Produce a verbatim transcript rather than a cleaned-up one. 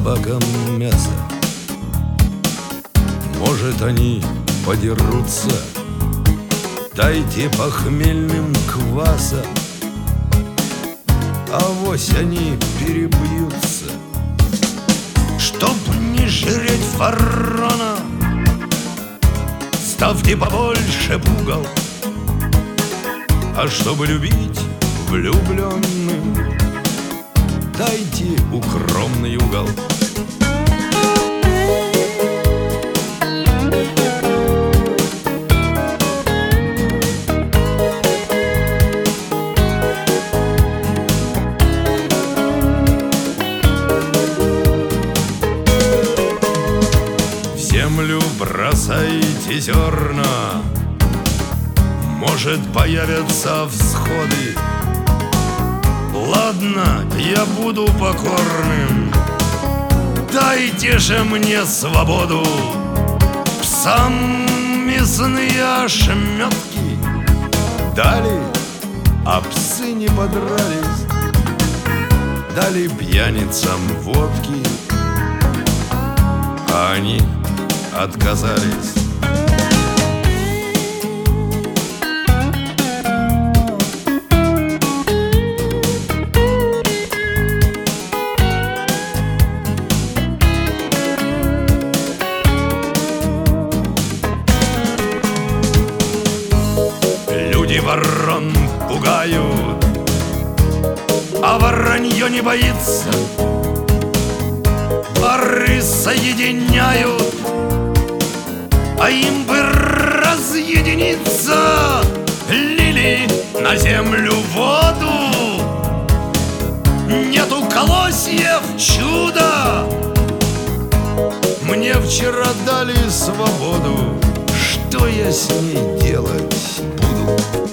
собакам мясо. Может, они подерутся, дайте похмельным кваса, авось они перебьются. Чтоб не жреть ворона, ставьте побольше пугал. А чтобы любить влюбленным, дайте укромный угол. В землю бросайте зерна, может, появятся всходы. Ладно, я буду покорным, дайте же мне свободу. Псам мясные ошметки дали, а псы не подрались. Дали пьяницам водки, а они отказались. Люди ворон пугают, а воронье не боится. Пары соединяют, а им бы разъединиться. Лили на землю воду, нету колосьев чуда. Мне вчера дали свободу, что я с ней делать буду?